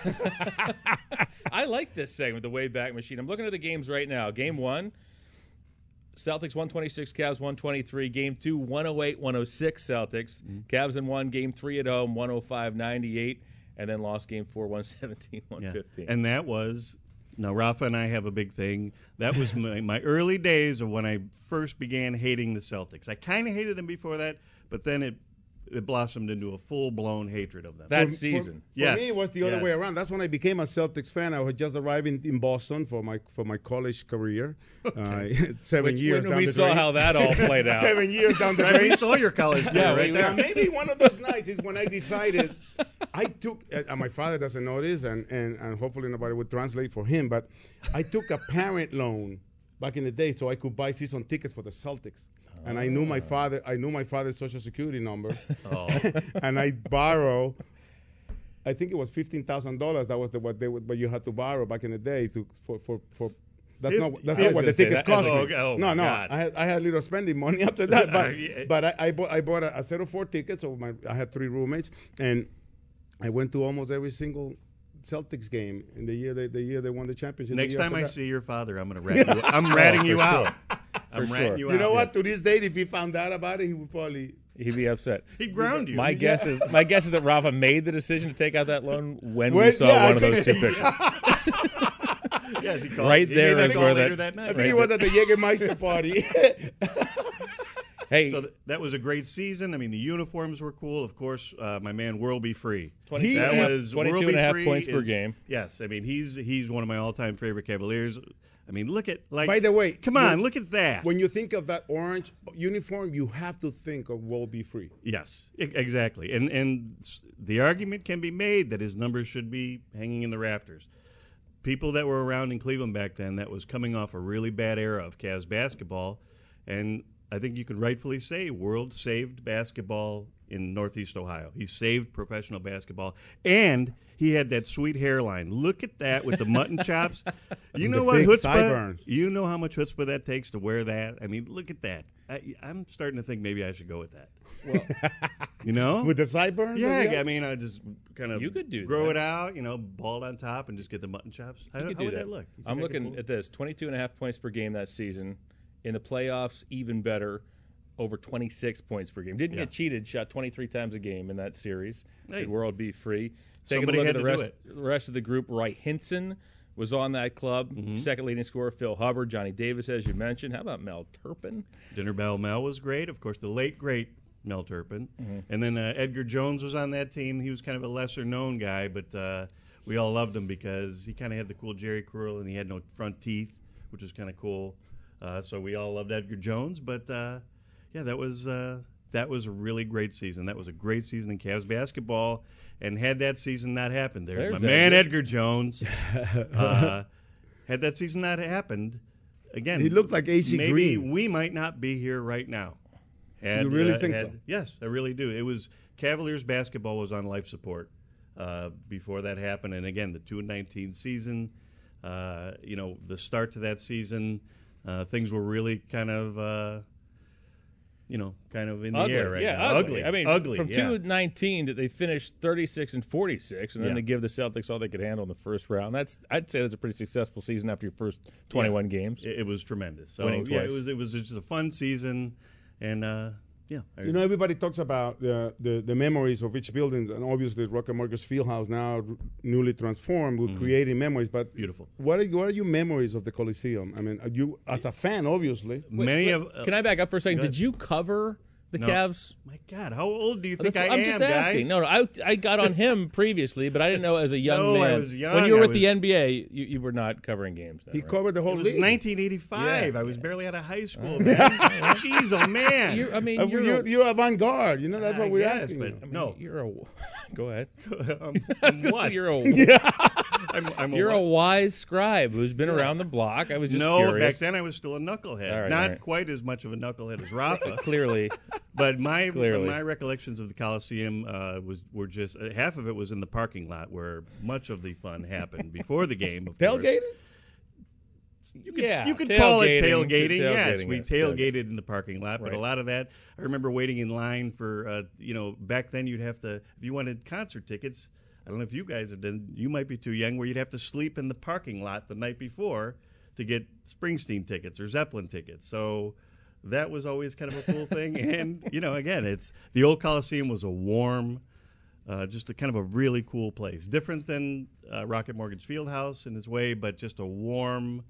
I like this segment, the Wayback Machine. I'm looking at the games right now. Game 1, Celtics 126, Cavs 123. Game 2, 108-106 Celtics. Cavs in 1. Game 3 at home, 105-98. And then lost Game 4, 117-115. Yeah. And that was, now Rafa and I have a big thing. That was my early days of when I first began hating the Celtics. I kind of hated them before that, but then it blossomed into a full-blown hatred of them. That season. For me, it was the other way around. That's when I became a Celtics fan. I was just arriving in Boston for my college career. 7 years down we the saw drain. how that all played out. 7 years down the drain. We saw your college career right there. Maybe one of those nights is when I decided I took, and my father doesn't know this, and hopefully nobody would translate for him, but I took a parent loan back in the day so I could buy season tickets for the Celtics. And I knew my father's social security number. And I borrow, I think it was $15,000. That was what you had to borrow back in the day for that's not what the tickets cost me. No, God. I had little spending money after that. But I bought a set of 4 tickets. So I had 3 roommates, and I went to almost every single Celtics game in the year they won the championship. Next time I see your father, I'm going to rat you. I'm ratting you out. I'm ratting you out. You know what? To this day, if he found out about it, he would probably. He'd be upset. He'd ground you. My guess is that Rafa made the decision to take out that loan when we saw one of those 2 pictures. Yes, he right there is where that night. I think it was at the Jägermeister party. Hey, so that was a great season. I mean, the uniforms were cool. Of course, my man World Be Free. 22.5 points per game. Yes, I mean he's one of my all-time favorite Cavaliers. I mean, look at By the way, come on, look at that. When you think of that orange uniform, you have to think of World Be Free. Yes, exactly. And the argument can be made that his numbers should be hanging in the rafters. People that were around in Cleveland back then, that was coming off a really bad era of Cavs basketball, and I think you could rightfully say World saved basketball in Northeast Ohio. He saved professional basketball, and he had that sweet hairline. Look at that with the mutton chops. You know what chutzpah? You know how much chutzpah that takes to wear that? I mean, look at that. I'm starting to think maybe I should go with that. Well, you know? With the sideburns? Yeah, I mean, I just kind of grow that. it out, bald on top and just get the mutton chops. How would that look? I'm looking at this, 22.5 points per game that season. In the playoffs, even better, over 26 points per game. Didn't get cheated, shot 23 times a game in that series. Hey. World Be Free. Taking a look at the rest of the group, Roy Hinson was on that club. Second leading scorer, Phil Hubbard. Johnny Davis, as you mentioned. How about Mel Turpin? Dinner Bell Mel was great. Of course, the late, great Mel Turpin. And then Edgar Jones was on that team. He was kind of a lesser-known guy, but we all loved him because he kind of had the cool Jerry curl and he had no front teeth, which was kind of cool. So we all loved Edgar Jones, but that was a really great season. That was a great season in Cavs basketball, and had that season not happened, there's my man Edgar Jones. Had that season not happened, again, he looked like AC maybe Green. We might not be here right now. You really think so? Yes, I really do. It was Cavaliers basketball was on life support before that happened, and again, the 2-19 season. The start to that season. Things were really kind of in the air right now. Ugly. I mean, ugly. From 2-19, they finished 36-46, and then to give the Celtics all they could handle in the first round. I'd say that's a pretty successful season after your first 21 games. It was tremendous. So winning twice. It was just a fun season, and everybody talks about the memories of each building, and obviously Rocket Mortgage Fieldhouse, now newly transformed, with creating memories. But beautiful. What are your memories of the Coliseum? I mean, you as a fan, obviously. Can I back up for a second? Did you cover the Cavs? My God, how old do you think I am? I'm just asking. Guys? No, I got on him previously, but I didn't know as a young man. I was young. When you were with the NBA, you were not covering games. Then, he covered the whole league. It was 1985. Yeah. I was barely out of high school, man. Jeez, oh man. You're avant-garde. That's what we're asking. But no, you're a. Go ahead. What? You're old. You're a wise scribe who's been around the block. I was just curious. Back then I was still a knucklehead. Not quite as much of a knucklehead as Rafa. Clearly. But my recollections of the Coliseum were just half of it was in the parking lot where much of the fun happened before the game. Of Tailgating? You could call it tailgating. Yes, we tailgated in the parking lot, but a lot of that, I remember waiting in line for, back then you'd have to, if you wanted concert tickets, I don't know if you guys have done, you might be too young, where you'd have to sleep in the parking lot the night before to get Springsteen tickets or Zeppelin tickets. So that was always kind of a cool thing. And, again, the old Coliseum was a warm, just a kind of a really cool place. Different than Rocket Mortgage Fieldhouse in its way, but just a warm,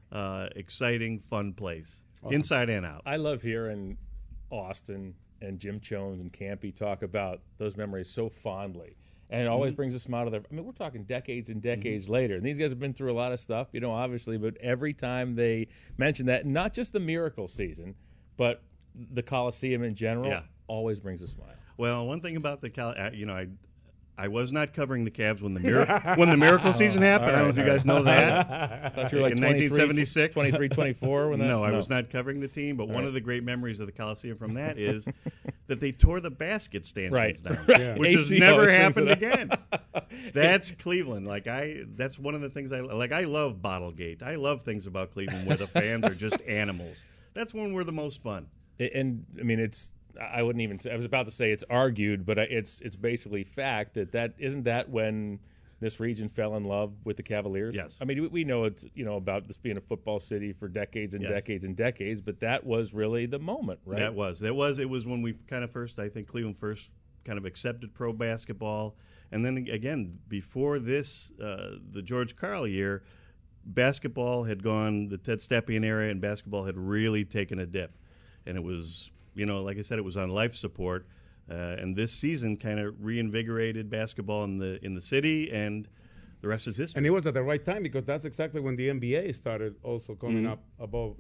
exciting, fun place, awesome. Inside and out. I love hearing Austin and Jim Jones and Campy talk about those memories so fondly. And it always brings a smile to their. I mean, we're talking decades and decades later, and these guys have been through a lot of stuff, obviously. But every time they mention that, not just the miracle season, but the Coliseum in general, always brings a smile. Well, one thing about the I was not covering the Cavs when the miracle season happened. I don't know if you guys know that. I thought you were like in 1976, 23, 24. When that, no, I was not covering the team. But one of the great memories of the Coliseum from that is that they tore the basket stanchions down, which has never happened again. That's Cleveland. That's one of the things I like. I love Bottlegate. I love things about Cleveland where the fans are just animals. That's when we're the most fun. And I mean, I wouldn't even say, I was about to say it's argued, but it's basically fact that isn't that when this region fell in love with the Cavaliers? Yes. I mean, we know it's, about this being a football city for decades and decades and decades, but that was really the moment, right? It was when we kind of Cleveland first kind of accepted pro basketball. And then again, before this, the George Karl year, basketball had gone, the Ted Stepien era, and basketball had really taken a dip. And it was, like I said, it was on life support, and this season kind of reinvigorated basketball in the city, and the rest is history. And it was at the right time because that's exactly when the NBA started also coming up above,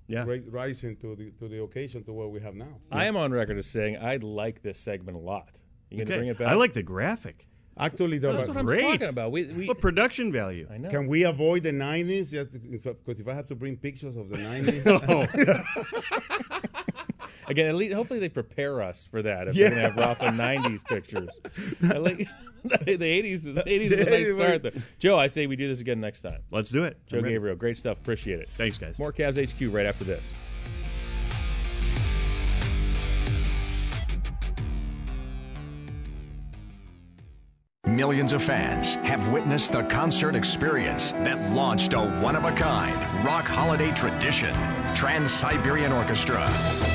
rising to the occasion to what we have now. I am on record as saying I like this segment a lot. You going to bring it back? I like the graphic. Actually, that's what I'm talking about. What production value? I know. Can we avoid the 90s? Because if I have to bring pictures of the 90s. Again, at least hopefully they prepare us for that. If they're going to have Rafa 90s pictures. I like the 80s was a nice start. Though. Joe, I say we do this again next time. Let's do it. Joe Gabriel, great stuff. Appreciate it. Thanks, guys. More Cavs HQ right after this. Millions of fans have witnessed the concert experience that launched a one-of-a-kind rock holiday tradition, Trans-Siberian Orchestra.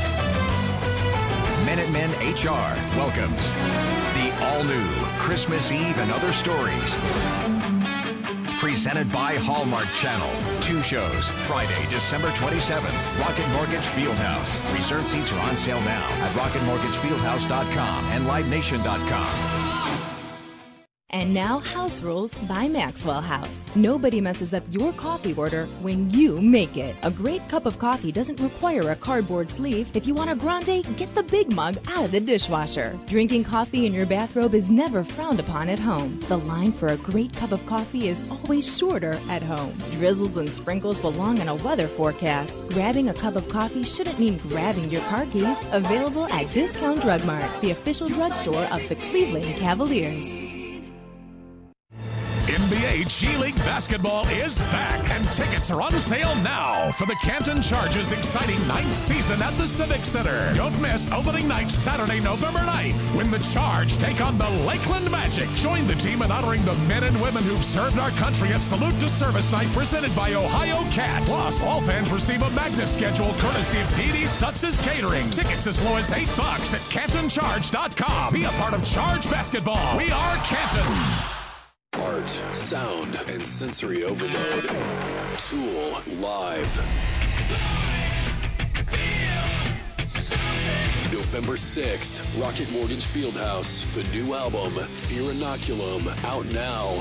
Minutemen HR welcomes the all-new Christmas Eve and Other Stories. Presented by Hallmark Channel. 2 shows, Friday, December 27th, Rocket Mortgage Fieldhouse. Reserved seats are on sale now at rocketmortgagefieldhouse.com and livenation.com. And now, House Rules by Maxwell House. Nobody messes up your coffee order when you make it. A great cup of coffee doesn't require a cardboard sleeve. If you want a grande, get the big mug out of the dishwasher. Drinking coffee in your bathrobe is never frowned upon at home. The line for a great cup of coffee is always shorter at home. Drizzles and sprinkles belong in a weather forecast. Grabbing a cup of coffee shouldn't mean grabbing your car keys. Available at Discount Drug Mart, the official drugstore of the Cleveland Cavaliers. NBA G League basketball is back, and tickets are on sale now for the Canton Chargers' exciting 9th season at the Civic Center. Don't miss opening night Saturday, November 9th, when the Charge take on the Lakeland Magic. Join the team in honoring the men and women who've served our country at Salute to Service Night presented by Ohio Cat. Plus, all fans receive a magnet schedule courtesy of D.D. Stutz's Catering. Tickets as low as $8 at CantonCharge.com. Be a part of Charge basketball. We are Canton. Art, sound, and sensory overload. Tool Live. November 6th, Rocket Mortgage Fieldhouse. The new album, Fear Inoculum, out now.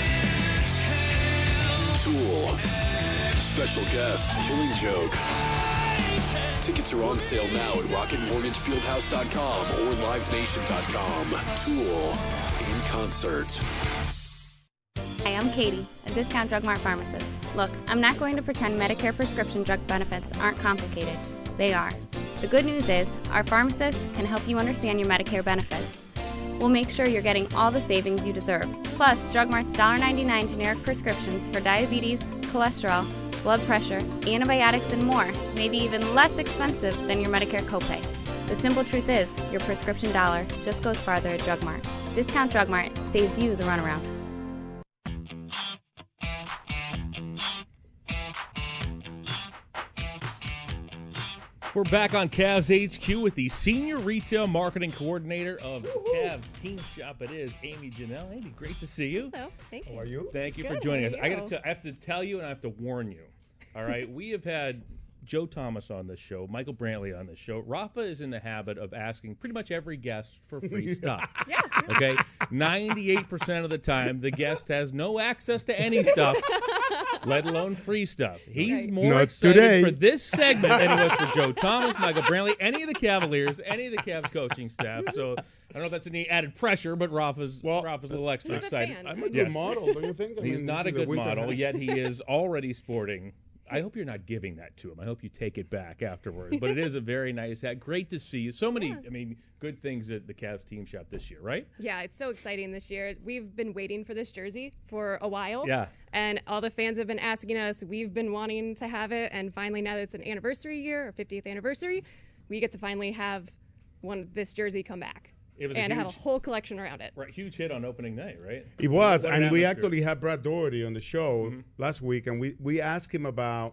Tool. Special guest, Killing Joke. Tickets are on sale now at rocketmortgagefieldhouse.com or livenation.com. Tool in concert. Hi, I'm I'm Katie, a Discount Drug Mart pharmacist. Look, I'm not going to pretend Medicare prescription drug benefits aren't complicated. They are. The good news is, our pharmacists can help you understand your Medicare benefits. We'll make sure you're getting all the savings you deserve. Plus, Drug Mart's $1.99 generic prescriptions for diabetes, cholesterol, blood pressure, antibiotics, and more may be even less expensive than your Medicare copay. The simple truth is, your prescription dollar just goes farther at Drug Mart. Discount Drug Mart saves you the runaround. We're back on Cavs HQ with the Senior Retail Marketing Coordinator of the Cavs Team Shop. It is Amy Janelle. Amy, great to see you. Hello, thank you. How are you? Thank you Good, for joining us. how are you? I have to tell you and I have to warn you. All right, we have had Joe Thomas on this show, Michael Brantley on this show. Rafa is in the habit of asking pretty much every guest for free stuff. Yeah. Okay? 98% of the time, the guest has no access to any stuff, let alone free stuff. He's more Not excited today. for this segment than he was for Joe Thomas, Michael Brantley, any of the Cavaliers, any of the Cavs coaching staff. So I don't know if that's any added pressure, but Rafa's a little extra He's a excited. fan. I'm a good model, don't you think? I He's mean, not this a is good winter model, hat. yet he is already sporting. I hope you're not giving that to him. I hope you take it back afterwards. But it is a very nice hat. Great to see you. So many, good things at the Cavs Team Shop this year, right? Yeah, it's so exciting this year. We've been waiting for this jersey for a while. Yeah. And all the fans have been asking us. We've been wanting to have it. And finally, now that it's an anniversary year, our 50th anniversary, we get to finally have this jersey come back. It was and a have a huge- whole collection around it. Right, huge hit on opening night, right? It was, What an and we atmosphere. actually had Brad Doherty on the show last week, and we asked him about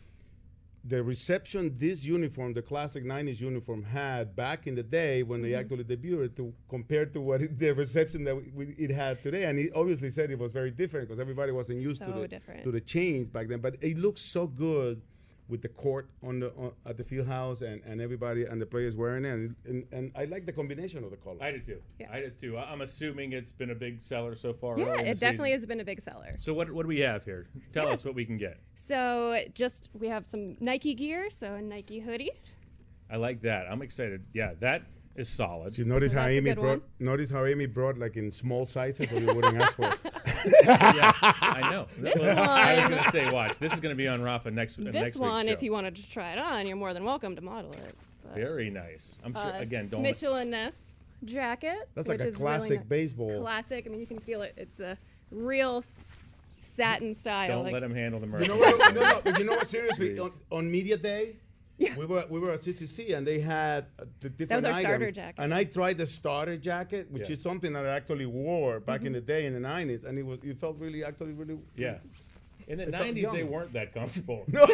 the reception this uniform, the classic 90s uniform, had back in the day when they actually debuted compared to the reception that it had today. And he obviously said it was very different because everybody wasn't used So to the change back then. But it looks so good with the court at the field house and everybody and the players wearing it. And I like the combination of the colors. I did too. I did too. I'm assuming it's been a big seller so far. Yeah, early in the it definitely season. has been a big seller. So what do we have here? Tell us what we can get. So we have some Nike gear, so a Nike hoodie. I like that. I'm excited. Yeah, that is solid. So you notice So how that's a Amy good one. brought like in small sizes so you wouldn't ask for it. Yeah, I know. This Well, I was one- going to say, watch. This is going to be on Rafa next This week's one, show. if you wanted to try it on, you're more than welcome to model it. But, Very nice. I'm sure, again, don't... Mitchell and Ness jacket. That's like which a is classic really baseball. Classic. I mean, you can feel it. It's a real satin style. Don't let him handle the You merch. know what? No, but you know what? Seriously, on media day, we were at CCC and they had the different our items. starter jacket. And I tried the starter jacket, which Yeah. is something that I actually wore back in the day in the 90s, and it felt really. Yeah. In the It felt 90s, they young. weren't that comfortable. No.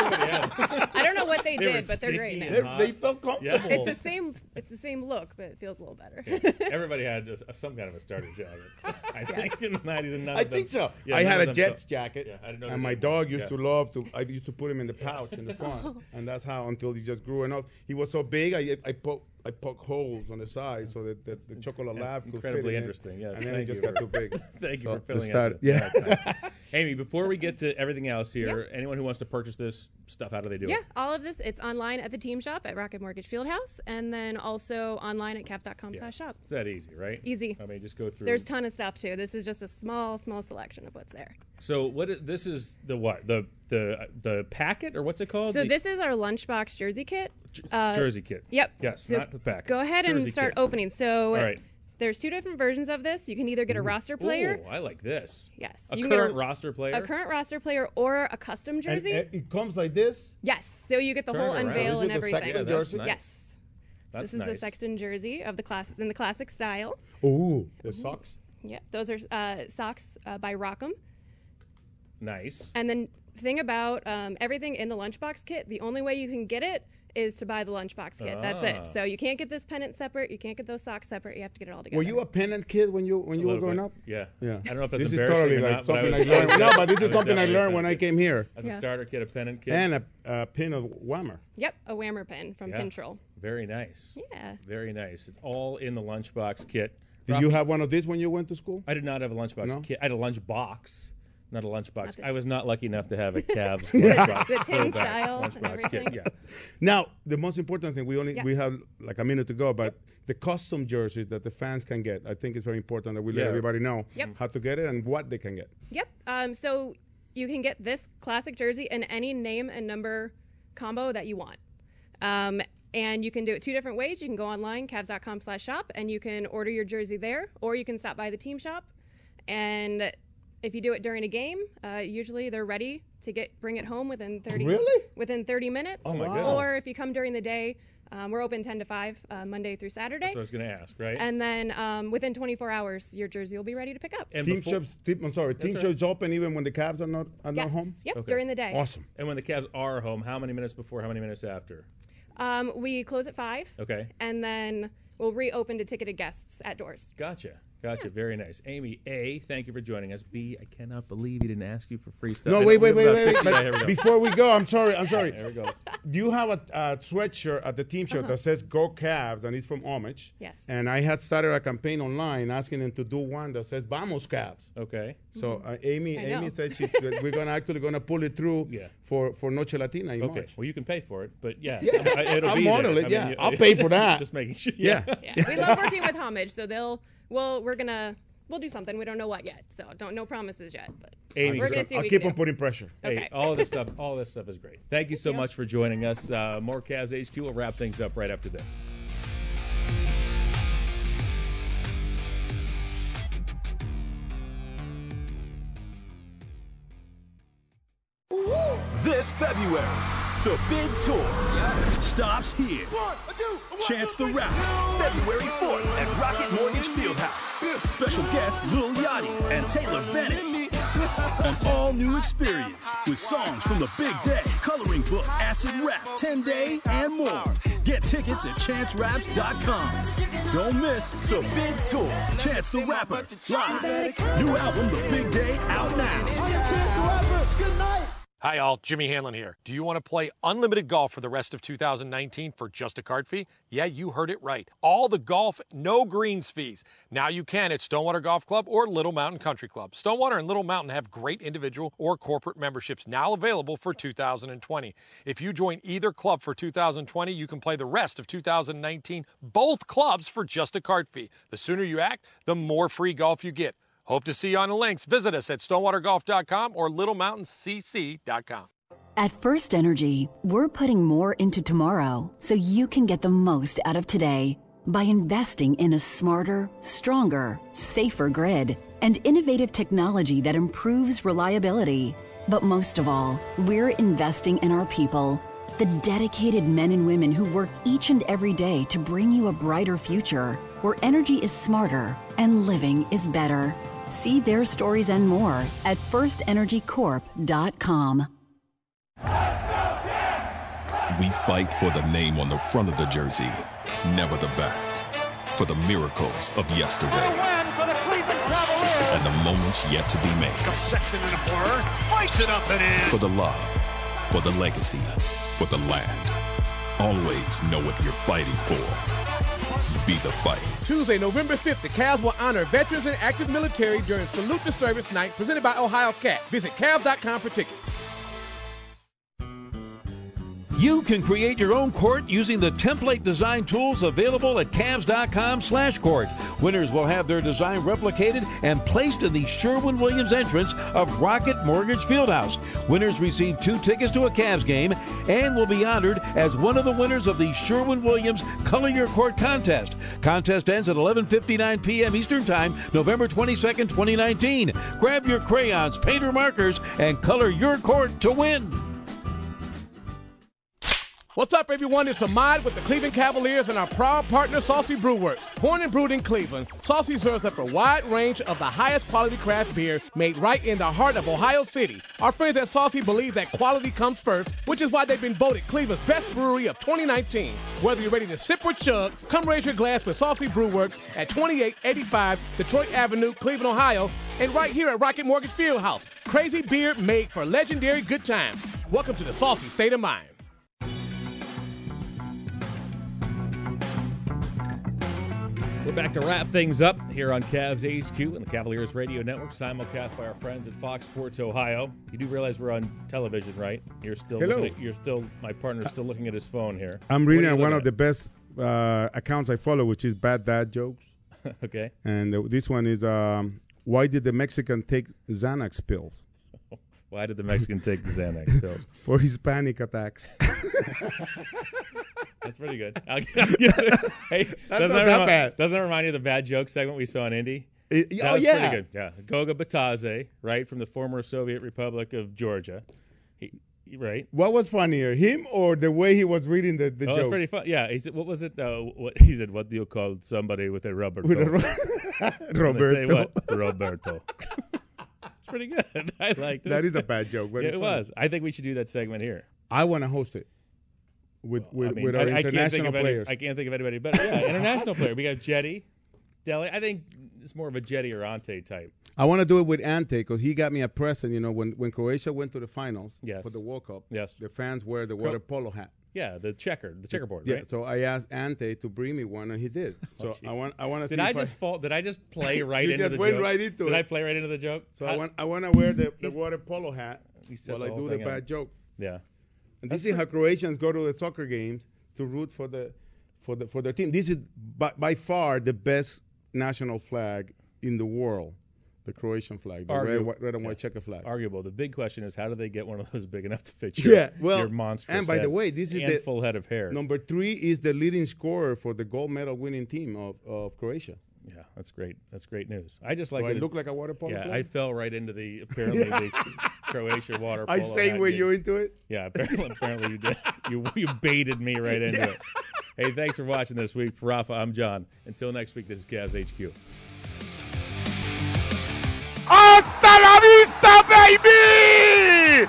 I don't know what they They were did, but they're great sticky now. and hot. They felt comfortable. It's the same look, but it feels a little better. Yeah. Everybody had some kind of a starter jacket. I think in the 90s and none I of them. think so. Yeah, I none had of a them Jets felt- jacket, Yeah, I didn't know and they my did. dog used Yeah. to love to. I used to put him in the pouch in the front, and that's how until he just grew enough. He was so big, I poke holes on the side so that the chocolate That's lab could fit incredibly in it. interesting. Yes, and then thank it just you got too big. Thank So, you for to filling start- us. Yeah. That's nice. Amy, before we get to everything else here, anyone who wants to purchase this stuff, how do they do Yeah, it? all of this, it's online at the team shop at Rocket Mortgage Fieldhouse, and then also online at Cavs.com/shop. It's that easy, right? Easy. I mean, just go through. There's a ton of stuff too. This is just a small selection of what's there. So this is the what? The packet or what's it called? So The this is our lunchbox jersey kit. jersey kit. Yep. Yes, So not the packet. Go ahead and Jersey start kit. opening. So All right. there's two different versions of this. You can either get a roster player. Ooh, I like this. Yes. A you can get current roster player. A current roster player or a custom jersey. And it comes like this. Yes. So you get the Turn whole it around. unveil Is it and the everything. Sexton Yeah, that's jersey? nice. Yes. That's This is the nice. Sexton jersey of in the classic style. Ooh, the socks. Yep. Those are socks by Rockham. Nice. And then the thing about everything in the lunchbox kit, the only way you can get it is to buy the lunchbox kit. That's Ah. it. So you can't get this pennant separate. You can't get those socks separate. You have to get it all together. Were you a pennant kid when you were little growing bit. up? Yeah. Yeah. I don't know if that's this is embarrassing totally or like not, but I something I was- learned. No, but this I is was something I definitely a learned when I pennant kid. came here. As a starter kit, a pennant kit. And a pin of Whammer. Yep, a Whammer pen from Yeah. Pintrol. Very nice. Yeah. Very nice. It's all in the lunchbox kit. Did you have one of these when you went to school? I did not have a lunchbox No? kit. I had a lunchbox, not a lunchbox. Not the- I was not lucky enough to have a Cavs lunchbox. The tin throwback style and lunchbox kit. everything. Yeah. Now, the most important thing, Yeah. we have like a minute to go, but the custom jerseys that the fans can get, I think it's very important that we let Yeah. everybody know Yep. how to get it and what they can get. Yep. So you can get this classic jersey in any name and number combo that you want. And you can do it two different ways. You can go online, Cavs.com/shop, and you can order your jersey there, or you can stop by the team shop. And if you do it during a game, usually they're ready to bring it home within 30 minutes. Oh my goodness. Or if you come during the day, we're open 10 to 5, Monday through Saturday. That's what I was going to ask, right? And then within 24 hours, your jersey will be ready to pick up. Team shop's open even when the Cavs are not home? Yep, during the day. Awesome. And when the Cavs are home, how many minutes before, how many minutes after? We close at 5. Okay. And then we'll reopen to ticketed guests at doors. Gotcha. Very nice. Amy, A, thank you for joining us. B, I cannot believe he didn't ask you for free stuff. No, wait. Before we go, I'm sorry. There we go. You have a sweatshirt at the team show that says Go Cavs, and it's from Homage. Yes. And I had started a campaign online asking them to do one that says Vamos Cavs. Okay. So Amy said we're gonna pull it through for Noche Latina in March. Well, you can pay for it, but I'll be model there. it. I'll pay for that. Just making sure. Yeah. We love working with Homage, so we'll do something. We don't know what yet, so no promises yet. But Amy, we're gonna see. I'll keep on putting pressure. Hey, Okay. all this stuff is great. Thank you so much for joining us. More Cavs HQ. We'll wrap things up right after this. This February, the big tour stops here. Chance the Rapper, February 4th at Rocket Mortgage Fieldhouse. Special guests Lil Yachty and Taylor Bennett. An all-new experience with songs from the big day, coloring book, acid rap, 10-day, and more. Get tickets at chanceraps.com. Don't miss the big tour. Chance the Rapper, live. New album, The Big Day, out now. Chance the Rapper, good night. Hi, all. Jimmy Hanlon here. Do you want to play unlimited golf for the rest of 2019 for just a card fee? Yeah, you heard it right. All the golf, no greens fees. Now you can at Stonewater Golf Club or Little Mountain Country Club. Stonewater and Little Mountain have great individual or corporate memberships now available for 2020. If you join either club for 2020, you can play the rest of 2019, both clubs for just a card fee. The sooner you act, the more free golf you get. Hope to see you on the links. Visit us at stonewatergolf.com or littlemountaincc.com. At First Energy, we're putting more into tomorrow so you can get the most out of today by investing in a smarter, stronger, safer grid and innovative technology that improves reliability. But most of all, we're investing in our people, the dedicated men and women who work each and every day to bring you a brighter future where energy is smarter and living is better. See their stories and more at firstenergycorp.com. We fight for the name on the front of the jersey, never the back. For the miracles of yesterday. And the moments yet to be made. Sexton in a blur, slice it up and in. For the love, for the legacy, for the land. Always know what you're fighting for. Be the fight. Tuesday, November 5th, the Cavs will honor veterans and active military during Salute the Service Night presented by Ohio Cat. Visit Cavs.com for tickets. You can create your own court using the template design tools available at Cavs.com/court. Winners will have their design replicated and placed in the Sherwin-Williams entrance of Rocket Mortgage Fieldhouse. Winners receive 2 tickets to a Cavs game and will be honored as one of the winners of the Sherwin-Williams Color Your Court contest. Contest ends at 11:59 p.m. Eastern Time, November 22nd, 2019. Grab your crayons, painter markers, and color your court to win. What's up, everyone? It's Ahmad with the Cleveland Cavaliers and our proud partner, Saucy Brew Works. Born and brewed in Cleveland, Saucy serves up a wide range of the highest quality craft beer made right in the heart of Ohio City. Our friends at Saucy believe that quality comes first, which is why they've been voted Cleveland's best brewery of 2019. Whether you're ready to sip or chug, come raise your glass with Saucy Brew Works at 2885 Detroit Avenue, Cleveland, Ohio, and right here at Rocket Mortgage Fieldhouse. Crazy beer made for legendary good times. Welcome to the Saucy State of Mind. We're back to wrap things up here on Cavs HQ and the Cavaliers Radio Network, simulcast by our friends at Fox Sports Ohio. You do realize we're on television, right? You're still my partner's still looking at his phone here. I'm reading at one of the best accounts I follow, which is Bad Dad Jokes. Okay. And this one is why did the Mexican take Xanax pills? Why did the Mexican take the Xanax pills? For his panic attacks. That's pretty good. I'll give it. Hey, That's not that bad. Doesn't it remind you of the bad joke segment we saw on Indy? That was yeah. pretty good. Yeah, Goga Batadze, right, from the former Soviet Republic of Georgia. Right. What was funnier, him or the way he was reading the joke? It was pretty fun. Yeah. He said, "What was it? He said, what do you call somebody with a rubber toe?" Roberto. Say what? Roberto. It's pretty good. I liked it. That is a bad joke. But it was. I think we should do that segment here. I want to host it with our international players. I can't think of anybody better. Yeah, international player. We got Jetty, Deli. I think it's more of a Jetty or Ante type. I want to do it with Ante because he got me a present. You know, when Croatia went to the finals for the World Cup, the fans wear the water polo hat. Yeah, the checkerboard. Yeah, right? so I asked Ante to bring me one, and he did. So I want to. Did I just play right into the joke? Went right into it. Did I play right into the joke? So I want to wear the water polo hat while I do the bad joke. Yeah, and this is how Croatians go to the soccer games to root for their team. This is by far the best national flag in the world. The Croatian flag, the red and white checker flag. Arguable. The big question is, how do they get one of those big enough to fit your monstrous and by the way, this is the full head of hair. Number 3 is the leading scorer for the gold medal winning team of Croatia. Yeah, that's great. That's great news. I just like. Do I look like a water polo player? I fell right into the Croatia water polo. I say were you into it? Yeah, apparently you did. You baited me right into it. Hey, thanks for watching this week. For Rafa, I'm John. Until next week, this is Cavs HQ. Hasta la vista, baby!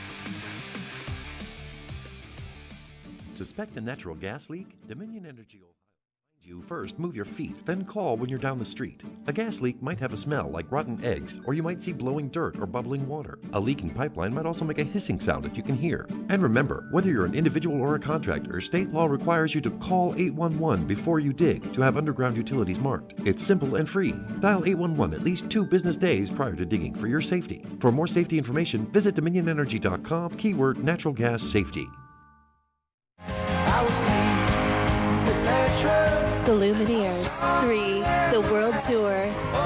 Suspect a natural gas leak? Dominion Energy will find you first. Move your feet, then call when you're down the street. A gas leak might have a smell like rotten eggs, or you might see blowing dirt or bubbling water. A leaking pipeline might also make a hissing sound that you can hear. And remember, whether you're an individual or a contractor, state law requires you to call 811 before you dig to have underground utilities marked. It's simple and free. Dial 811 at least 2 business days prior to digging for your safety. For more safety information, visit dominionenergy.com, keyword natural gas safety. The Lumineers 3, the World Tour.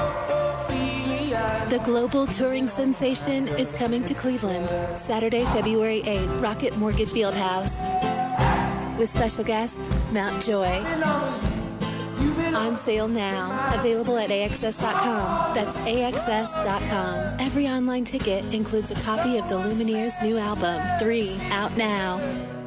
The global touring sensation is coming to Cleveland, Saturday, February 8th, Rocket Mortgage Fieldhouse. With special guest, Mount Joy. On sale now. Available at AXS.com. That's AXS.com. Every online ticket includes a copy of the Lumineers' new album, 3, out now.